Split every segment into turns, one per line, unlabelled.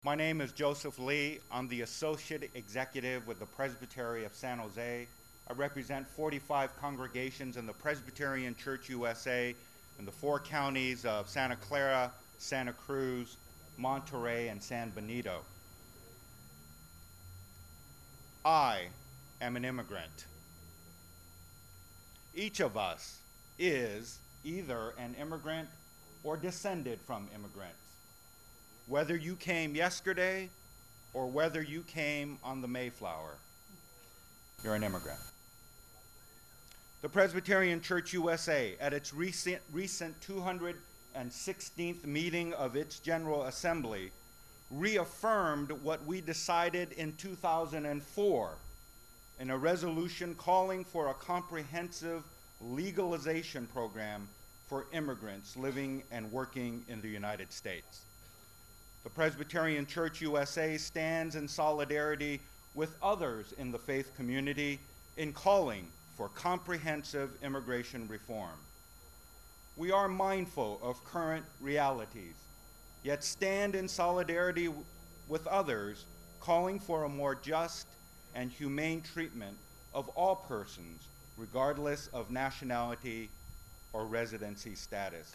My name is Joseph Lee. I'm the Associate Executive with the Presbytery of San Jose. I represent 45 congregations in the Presbyterian Church USA in the 4 counties of Santa Clara, Santa Cruz, Monterey, and San Benito. I am an immigrant. Each of us is either an immigrant or descended from immigrants. Whether you came yesterday or whether you came on the Mayflower, you're an immigrant. The Presbyterian Church USA, at its recent 216th meeting of its General Assembly, reaffirmed what we decided in 2004 in a resolution calling for a comprehensive legalization program for immigrants living and working in the United States. The Presbyterian Church USA stands in solidarity with others in the faith community in calling for comprehensive immigration reform. We are mindful of current realities, yet stand in solidarity with others calling for a more just and humane treatment of all persons, regardless of nationality or residency status.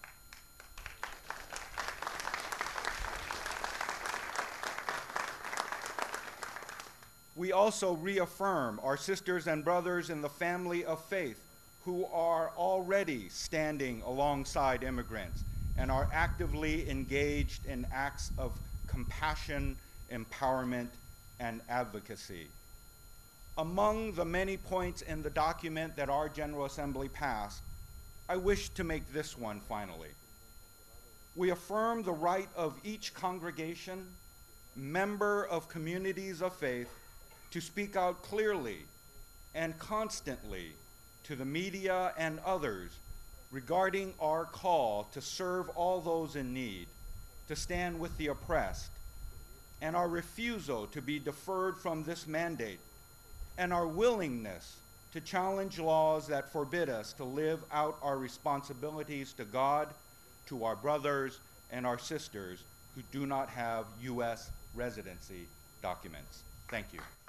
We also reaffirm our sisters and brothers in the family of faith who are already standing alongside immigrants and are actively engaged in acts of compassion, empowerment, and advocacy. Among the many points in the document that our General Assembly passed, I wish to make this one finally. We affirm the right of each congregation, member of communities of faith, to speak out clearly and constantly to the media and others regarding our call to serve all those in need, to stand with the oppressed, and our refusal to be deferred from this mandate, and our willingness to challenge laws that forbid us to live out our responsibilities to God, to our brothers and our sisters who do not have U.S. residency documents. Thank you.